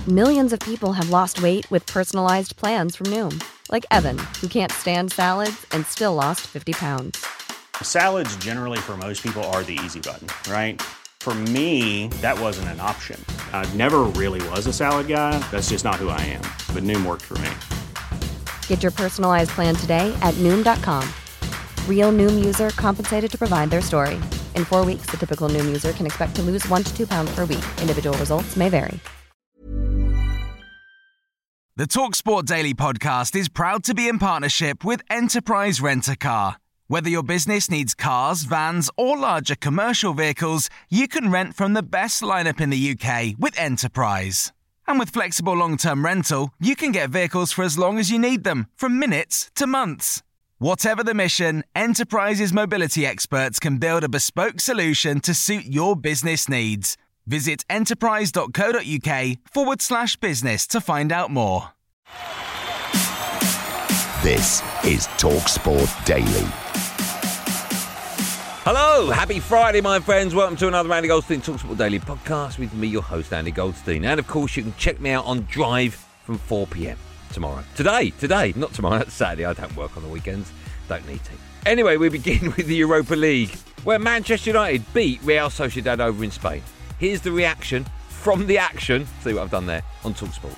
Millions of people have lost weight with personalized plans from Noom. Like Evan, who can't stand salads and still lost 50 pounds. Salads generally for most people are the easy button, right? For me, that wasn't an option. I never really was a salad guy. That's just not who I am. But Noom worked for me. Get your personalized plan today at Noom.com. Real Noom user compensated to provide their story. In 4 weeks, the typical Noom user can expect to lose 1 to 2 pounds per week. Individual results may vary. The TalkSport Daily podcast is proud to be in partnership with Enterprise Rent-A-Car. Whether your business needs cars, vans, or larger commercial vehicles, you can rent from the best lineup in the UK with Enterprise. And with flexible long-term rental, you can get vehicles for as long as you need them, from minutes to months. Whatever the mission, Enterprise's mobility experts can build a bespoke solution to suit your business needs. Visit enterprise.co.uk/business to find out more. This is TalkSport Daily. Hello, happy Friday, my friends. Welcome to another Andy Goldstein TalkSport Daily podcast with me, your host, Andy Goldstein. And, of course, you can check me out on Drive from 4 p.m. tomorrow. Today, not tomorrow, that's Saturday. I don't work on the weekends. Don't need to. Anyway, we begin with the Europa League, where Manchester United beat Real Sociedad over in Spain. Here's the reaction from the action. See what I've done there on TalkSport.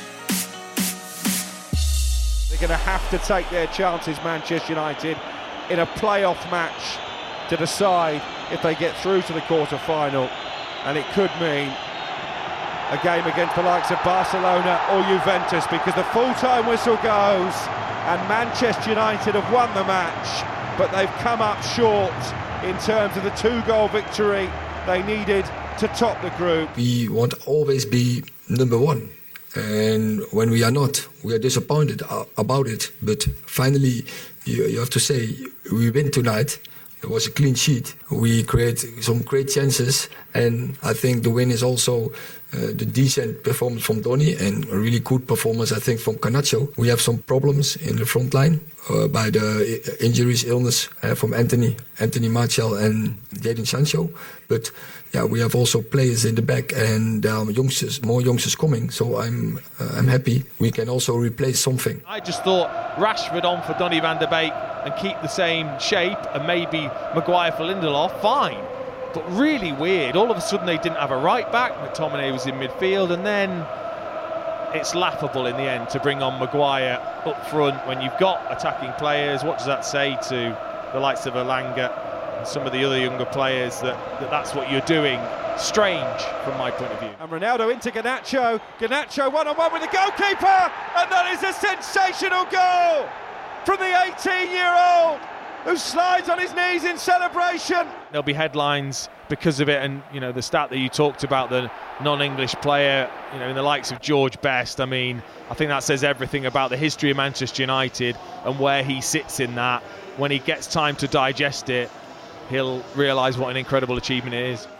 They're going to have to take their chances, Manchester United, in a playoff match to decide if they get through to the quarter-final. And it could mean a game against the likes of Barcelona or Juventus, because the full-time whistle goes and Manchester United have won the match, but they've come up short in terms of the 2-goal victory they needed to top the group. We want to always be number one, and when we are not, we are disappointed about it. But finally, you have to say, we win tonight. It was a clean sheet. We create some great chances, and I think the win is also the decent performance from Donny and a really good performance, I think, from Garnacho. We have some problems in the front line by the injuries, illness from Anthony Martial and Jadon Sancho. But yeah, we have also players in the back and more youngsters coming. So I'm happy we can also replace something. I just thought Rashford on for Donny van de Beek and keep the same shape, and maybe Maguire for Lindelof, fine. But really weird. All of a sudden they didn't have a right back. McTominay was in midfield, and then it's laughable in the end to bring on Maguire up front when you've got attacking players. What does that say to the likes of Elanga and some of the other younger players that's what you're doing? Strange from my point of view. And Ronaldo into Garnacho. Garnacho one-on-one with the goalkeeper, and that is a sensational goal from the 18-year-old who slides on his knees in celebration. There'll be headlines because of it, and the stat that you talked about, the non-English player, in the likes of George Best. I mean, I think that says everything about the history of Manchester United and where he sits in that. When he gets time to digest it, he'll realise what an incredible achievement it is.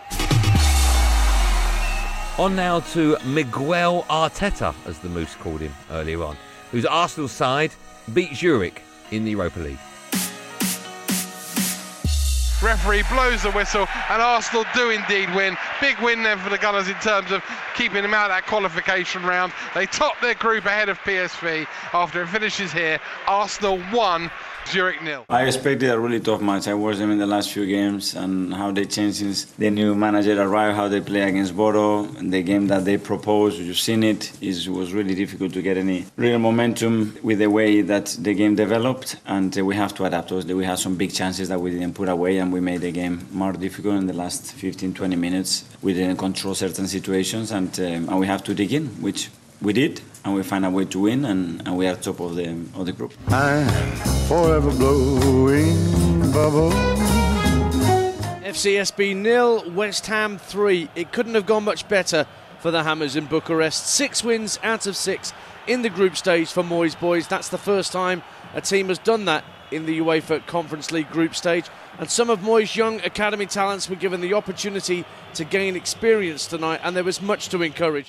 On now to Miguel Arteta, as the Moose called him earlier on, whose Arsenal side beat Zurich in the Europa League. Referee blows the whistle and Arsenal do indeed win. Big win then for the Gunners in terms of keeping them out of that qualification round. They top their group ahead of PSV after it finishes here. Arsenal 1, Zurich 0. I expected a really tough match. I watched them in the last few games and how they changed since the new manager arrived, how they play against Bodo, and the game that they proposed. You've seen it. It was really difficult to get any real momentum with the way that the game developed, and we have to adapt. We had some big chances that we didn't put away, and we made the game more difficult in the last 15-20 minutes. We didn't control certain situations, and we have to dig in, which we did, and we find a way to win, and we are top of the group. I'm forever blowing bubble. FCSB 0, West Ham 3. It couldn't have gone much better for the Hammers in Bucharest. 6 wins out of 6 in the group stage for Moyes boys. That's the first time a team has done that in the UEFA Conference League group stage. And some of Moyes' young academy talents were given the opportunity to gain experience tonight, and there was much to encourage.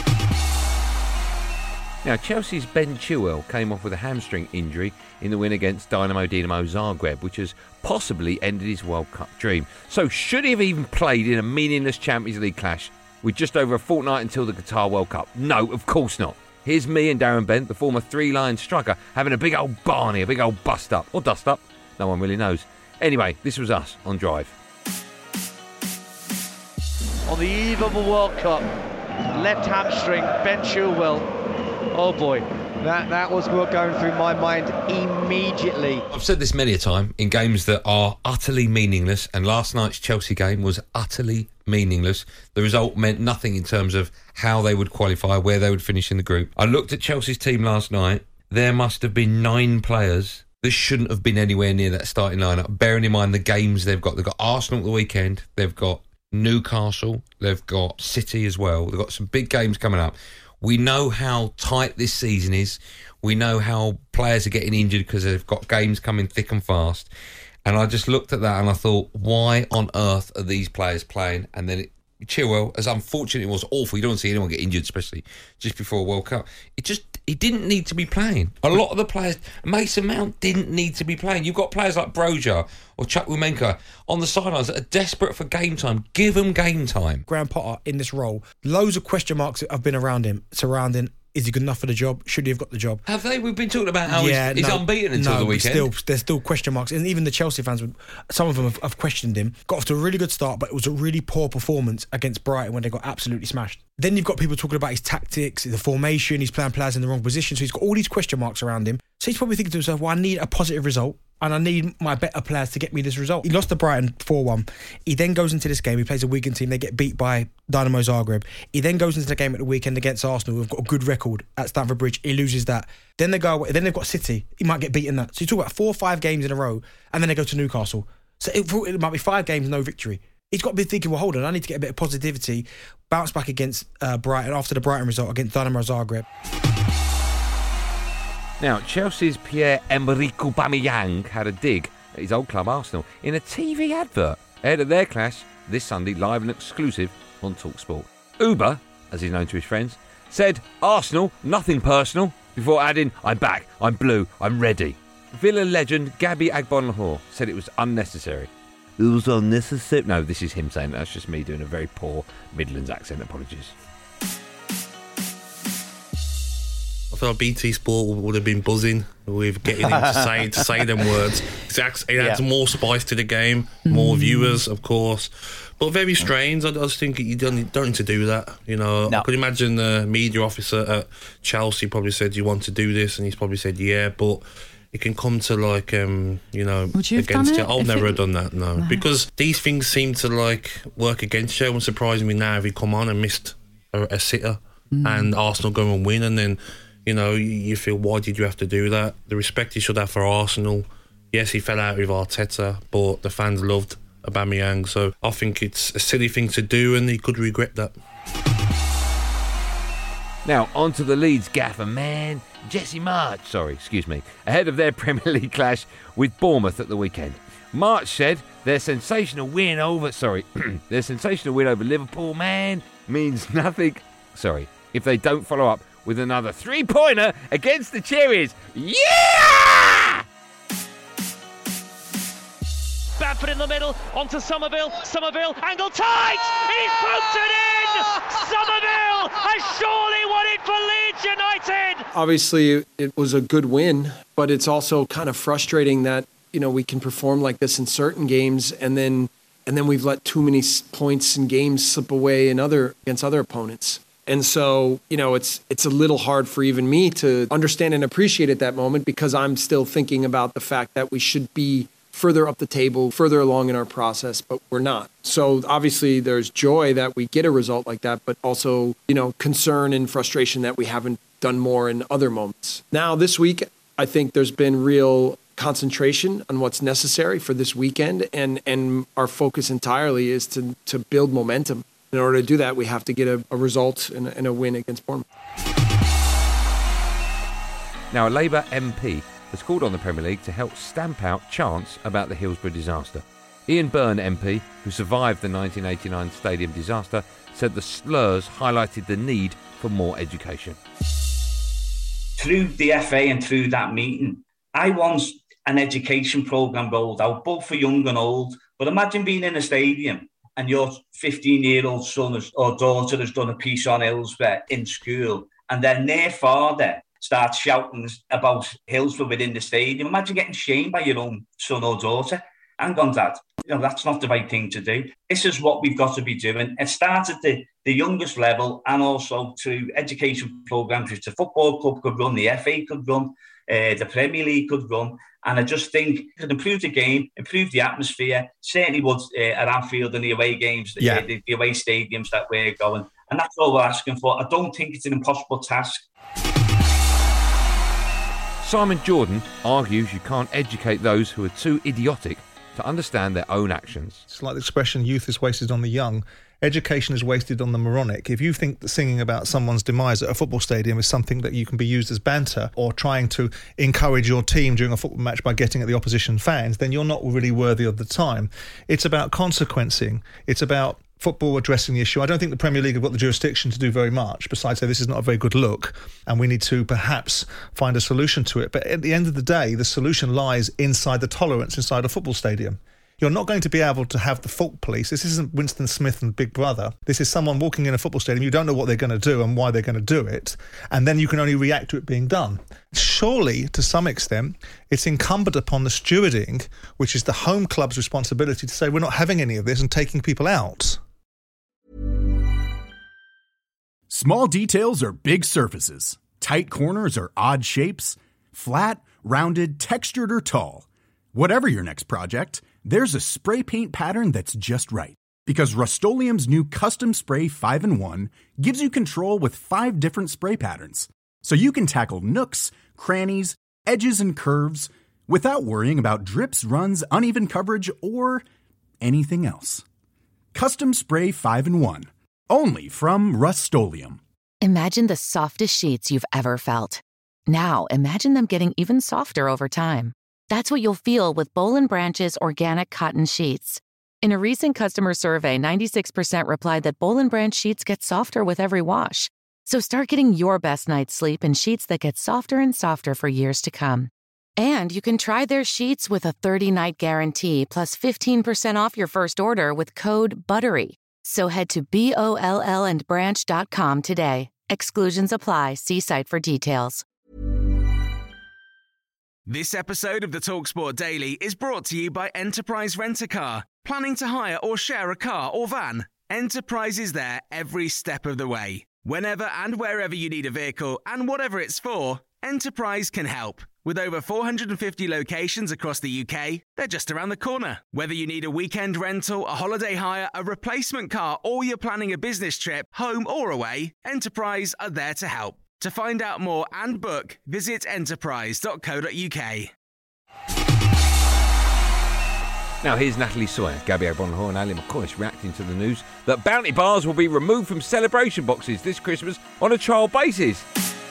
Now, Chelsea's Ben Chilwell came off with a hamstring injury in the win against Dinamo Zagreb, which has possibly ended his World Cup dream. So should he have even played in a meaningless Champions League clash with just over a fortnight until the Qatar World Cup? No, of course not. Here's me and Darren Bent, the former three-line striker, having a big old Barney, a big old bust-up, or dust-up. No one really knows. Anyway, this was us on Drive. On the eve of a World Cup, left hamstring, Ben Chilwell. Oh boy. That was what going through my mind immediately. I've said this many a time in games that are utterly meaningless, and last night's Chelsea game was utterly meaningless. The result meant nothing in terms of how they would qualify, where they would finish in the group. I looked at Chelsea's team last night. There must have been 9 players that shouldn't have been anywhere near that starting lineup, bearing in mind the games they've got. They've got Arsenal at the weekend, they've got Newcastle, they've got City as well. They've got some big games coming up. We know how tight this season is. We know how players are getting injured because they've got games coming thick and fast. And I just looked at that and I thought, why on earth are these players playing? And then Chilwell, as unfortunate it was, awful. You don't see anyone get injured, especially just before a World Cup. He didn't need to be playing. A lot of the players, Mason Mount didn't need to be playing. You've got players like Broja or Chukwuemeka on the sidelines that are desperate for game time. Give them game time. Graham Potter in this role, loads of question marks have been around him, surrounding, is he good enough for the job? Should he have got the job? Have they? We've been talking about how he's unbeaten until the weekend. There's still question marks. And even the Chelsea fans, some of them have questioned him. Got off to a really good start, but it was a really poor performance against Brighton when they got absolutely smashed. Then you've got people talking about his tactics, the formation, he's playing players in the wrong position. So he's got all these question marks around him. So he's probably thinking to himself, well, I need a positive result. And I need my better players to get me this result. He lost to Brighton 4-1. He then goes into this game. He plays a weekend team. They get beat by Dynamo Zagreb. He then goes into the game at the weekend against Arsenal, who've got a good record at Stamford Bridge. He loses that. Then they go away. Then they've got City. He might get beaten that. So you talk about 4 or 5 games in a row, and then they go to Newcastle. So it might be 5 games, no victory. He's got to be thinking, well, hold on, I need to get a bit of positivity, bounce back against Brighton after the Brighton result against Dynamo Zagreb. Now, Chelsea's Pierre-Emerick Aubameyang had a dig at his old club Arsenal in a TV advert ahead of their clash this Sunday, live and exclusive on TalkSport. Uber, as he's known to his friends, said, "Arsenal, nothing personal," before adding, "I'm back, I'm blue, I'm ready." Villa legend Gabby Agbonlahor said it was unnecessary. It was unnecessary? No, this is him saying that. That's just me doing a very poor Midlands accent. Apologies. I thought BT Sport would have been buzzing with getting him to say them words. It adds more spice to the game, more viewers, of course. But very strange. I just think you don't need to do that. You know, I could imagine the media officer at Chelsea probably said, "You want to do this?" And he's probably said, "Yeah," but it can come to like, against you. I'll never have done that, no. Because these things seem to work against you. It wouldn't surprise me now if he come on and missed a sitter and Arsenal go and win, and then you feel, why did you have to do that? The respect he should have for Arsenal. Yes, he fell out with Arteta, but the fans loved Aubameyang, so I think it's a silly thing to do, and he could regret that. Now, on to the Leeds gaffer, man. Jesse March, ahead of their Premier League clash with Bournemouth at the weekend. March said their sensational win over Liverpool, man, means nothing. If they don't follow up with another 3-pointer against the Cherries. Yeah! Bamford in the middle, onto Somerville, angle tight! He's poked it in! Somerville has surely won it for Leeds United! Obviously, it was a good win, but it's also kind of frustrating that, we can perform like this in certain games and then we've let too many points in games slip away against other opponents. And so, it's a little hard for even me to understand and appreciate at that moment, because I'm still thinking about the fact that we should be further up the table, further along in our process, but we're not. So obviously there's joy that we get a result like that, but also, concern and frustration that we haven't done more in other moments. Now this week, I think there's been real concentration on what's necessary for this weekend, and our focus entirely is to build momentum. In order to do that, we have to get a result and a win against Bournemouth. Now, a Labour MP has called on the Premier League to help stamp out chants about the Hillsborough disaster. Ian Byrne MP, who survived the 1989 stadium disaster, said the slurs highlighted the need for more education. Through the FA and through that meeting, I want an education programme rolled out, both for young and old. But imagine being in a stadium and your 15-year-old son or daughter has done a piece on Hillsborough in school, and then their father starts shouting about Hillsborough within the stadium, imagine getting shamed by your own son or daughter. Hang on, Dad. That's not the right thing to do. This is what we've got to be doing. It starts at the youngest level, and also through education programmes, which the football club could run, the FA could run, the Premier League could run. And I just think it could improve the game, improve the atmosphere, certainly would at Anfield and the away games, the away stadiums that we're going. And that's all we're asking for. I don't think it's an impossible task. Simon Jordan argues you can't educate those who are too idiotic to understand their own actions. It's like the expression, youth is wasted on the young. Education is wasted on the moronic. If you think that singing about someone's demise at a football stadium is something that you can be used as banter, or trying to encourage your team during a football match by getting at the opposition fans, then you're not really worthy of the time. It's about consequencing. It's about football addressing the issue. I don't think the Premier League have got the jurisdiction to do very much, besides say this is not a very good look and we need to perhaps find a solution to it. But at the end of the day, the solution lies inside the tolerance inside a football stadium. You're not going to be able to have the fault police. This isn't Winston Smith and Big Brother. This is someone walking in a football stadium. You don't know what they're going to do and why they're going to do it. And then you can only react to it being done. Surely, to some extent, it's incumbent upon the stewarding, which is the home club's responsibility, to say we're not having any of this and taking people out. Small details are big surfaces. Tight corners are odd shapes. Flat, rounded, textured, or tall. Whatever your next project, there's a spray paint pattern that's just right. Because Rust-Oleum's new Custom Spray 5-in-1 gives you control with 5 different spray patterns. So you can tackle nooks, crannies, edges, and curves without worrying about drips, runs, uneven coverage, or anything else. Custom Spray 5-in-1. Only from Rust-Oleum. Imagine the softest sheets you've ever felt. Now imagine them getting even softer over time. That's what you'll feel with Boll & Branch's organic cotton sheets. In a recent customer survey, 96% replied that Boll & Branch sheets get softer with every wash. So start getting your best night's sleep in sheets that get softer and softer for years to come. And you can try their sheets with a 30-night guarantee plus 15% off your first order with code BUTTERY. So head to BOLLandbranch.com today. Exclusions apply. See site for details. This episode of the TalkSport Daily is brought to you by Enterprise Rent-A-Car. Planning to hire or share a car or van? Enterprise is there every step of the way. Whenever and wherever you need a vehicle and whatever it's for, Enterprise can help. With over 450 locations across the UK, they're just around the corner. Whether you need a weekend rental, a holiday hire, a replacement car, or you're planning a business trip, home or away, Enterprise are there to help. To find out more and book, visit enterprise.co.uk. Now here's Natalie Sawyer, Gabby O'Brien and Ali McCoist reacting to the news that Bounty bars will be removed from celebration boxes this Christmas on a trial basis.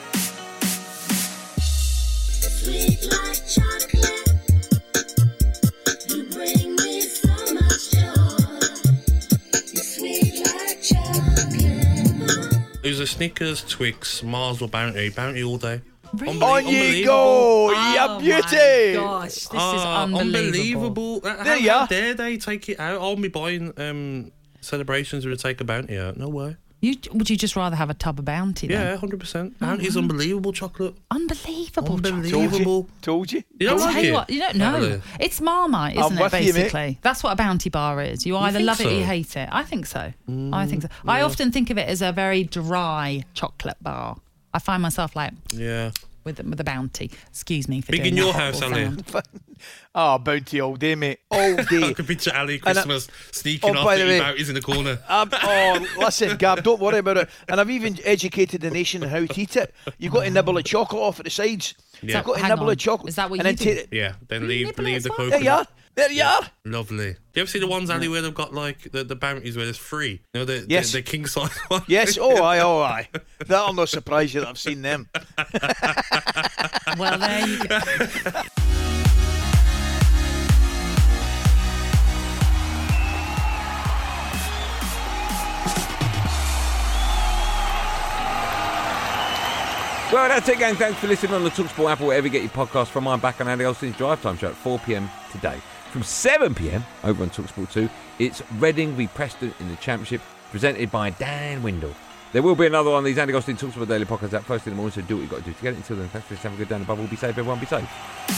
Sweet like chocolate, you bring me so much joy. You're sweet like chocolate. It was a Snickers, Twix, Mars or Bounty. Bounty all day. Really? On you go, you beauty! Gosh, this is unbelievable. How dare they take it out? I'll be buying celebrations where they take a Bounty out. No way. Would you just rather have a tub of Bounty then? Yeah, 100%. Bounty's unbelievable chocolate. Unbelievable. Told you. You don't like it? What, you don't know. Really? It's Marmite, isn't it, basically? You, that's what a Bounty bar is. You either love it or you hate it. I think so. I think so. Yeah. I often think of it as a very dry chocolate bar. I find myself like... Yeah. With a Bounty. Excuse me for Big doing in your house, Ali. Bounty all day, mate. All day. I can picture Ali Christmas sneaking off the Bounties in the corner. Listen, Gab, don't worry about it. And I've even educated the nation on how to eat it. You've got to nibble a chocolate off at the sides. Yeah. You've got to nibble a chocolate. Is that what and you then do? Yeah, then leave the coconut. There you are. There you are. Lovely. Do you ever see the ones, Ali, where they've got like the Bounties where it's free? You know, the king size one? Yes, oh aye. That'll not surprise you that I've seen them. Well, there you go. Well, that's it, gang. Thanks for listening on the TalkSport app or wherever you get your podcast from. I'm back on Andy Olsen's Drive Time Show at 4 p.m. today. From 7 p.m. over on TalkSport 2, it's Reading v Preston in the Championship, presented by Dan Windle. There will be another one of these Andy Goldstein TalkSport Daily podcasts out first in the morning, so do what you've got to do to get it. Until then, thanks for listening. Have a good day and above all, be safe, everyone, be safe.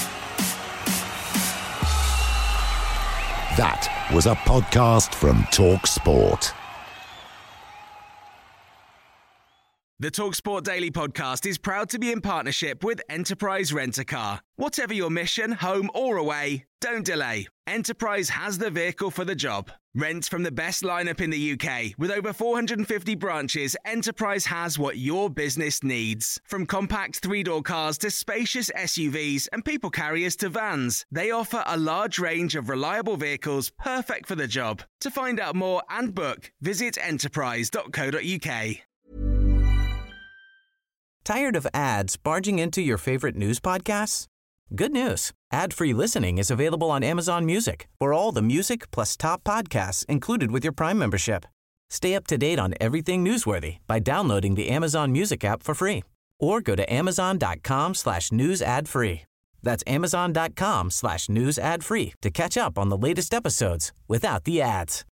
That was a podcast from TalkSport. The TalkSport Daily podcast is proud to be in partnership with Enterprise Rent-A-Car. Whatever your mission, home or away, don't delay. Enterprise has the vehicle for the job. Rent from the best lineup in the UK. With over 450 branches, Enterprise has what your business needs. From compact 3-door cars to spacious SUVs and people carriers to vans, they offer a large range of reliable vehicles perfect for the job. To find out more and book, visit enterprise.co.uk. Tired of ads barging into your favorite news podcasts? Good news. Ad-free listening is available on Amazon Music for all the music plus top podcasts included with your Prime membership. Stay up to date on everything newsworthy by downloading the Amazon Music app for free or go to amazon.com/news ad free. That's amazon.com/news ad free to catch up on the latest episodes without the ads.